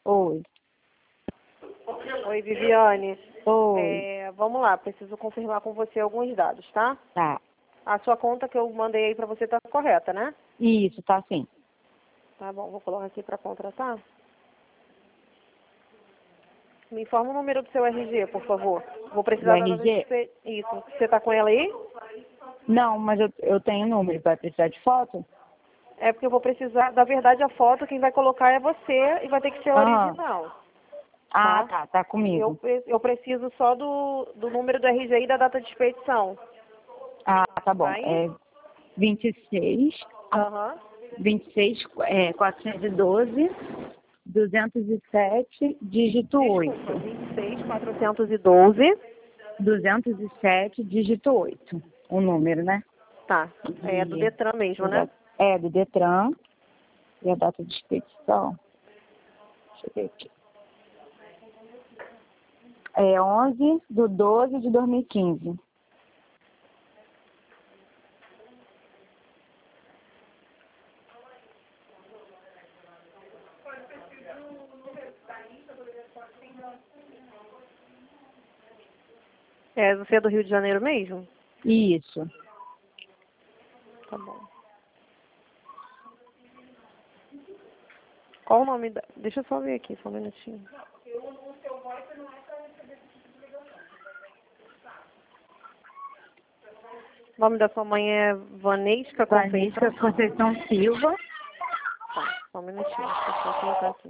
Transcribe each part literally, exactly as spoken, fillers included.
Oi. Oi, Viviane. Oi. É, vamos lá, preciso confirmar com você alguns dados, tá? Tá. A sua conta que eu mandei aí pra você tá correta, né? Isso, tá sim. Tá bom, vou colocar aqui pra contratar. Me informa o número do seu R G, por favor. Vou Do precisar da data de R G? expe- Isso. Você tá com ela aí? Não, mas eu, eu tenho número. Vai precisar de foto? É porque eu vou precisar, na verdade, a foto quem vai colocar é você e vai ter que ser a Aham. original. Ah, Tá? tá. Tá Eu, comigo. pre- eu preciso só do, do número do R G e da data de expedição. Ah, tá bom. Tá aí? É vinte e seis, Aham. vinte e seis, é, quatrocentos e doze, duzentos e sete, dígito Desculpa, oito. vinte e seis, quatrocentos e doze. duzentos e sete, dígito oito. O número, né? Tá. É do E, Detran mesmo, e né? da- é, do Detran. E a data de expedição. Deixa eu ver aqui. É onze de doze de dois mil e quinze. É, você é do Rio de Janeiro mesmo? Isso. Tá bom. Qual o nome da... Deixa eu só ver aqui, só um minutinho. O nome da sua mãe é Vanesca Vanesca Conceição? Conceição Silva. Tá, só um minutinho. Deixa eu só colocar aqui.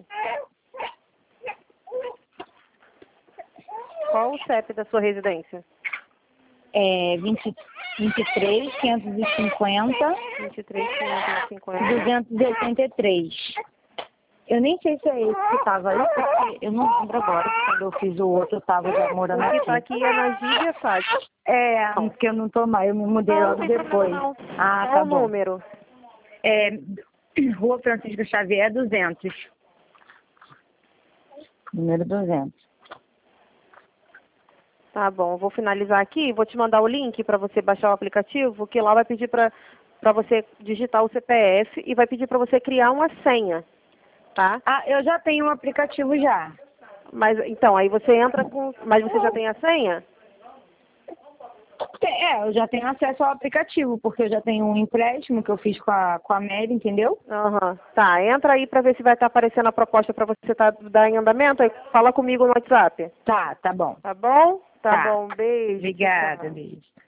Qual o C E P da sua residência? É vinte, vinte e três, quinhentos e cinquenta, vinte e três, quinhentos e cinquenta. duzentos e oitenta e três. Eu nem sei se é esse que estava aí, porque eu não lembro agora. Quando eu fiz o outro, eu estava já morando O que tá aqui. aqui é na Gíria Fátima. É, porque eu não tô mais, eu me mudei Não, não logo tem depois. problema não. Ah, Qual tá o bom. número? É, Rua Francisco Xavier, duzentos. Número duzentos. Tá bom, eu vou finalizar aqui, vou te mandar o link para você baixar o aplicativo, que lá vai pedir para para você digitar o C P F e vai pedir para você criar uma senha, tá? Ah, eu já tenho um aplicativo já. Mas então, aí você entra com, mas você já tem a senha? É, eu já tenho acesso ao aplicativo, porque eu já tenho um empréstimo que eu fiz com a, com a Mary, entendeu? Aham. Tá, entra aí para ver se vai estar aparecendo a proposta para você tá, dar em andamento, aí fala comigo no WhatsApp. Tá, tá bom. Tá bom? Tá Tá. bom, beijo. Obrigada, Tchau. beijo.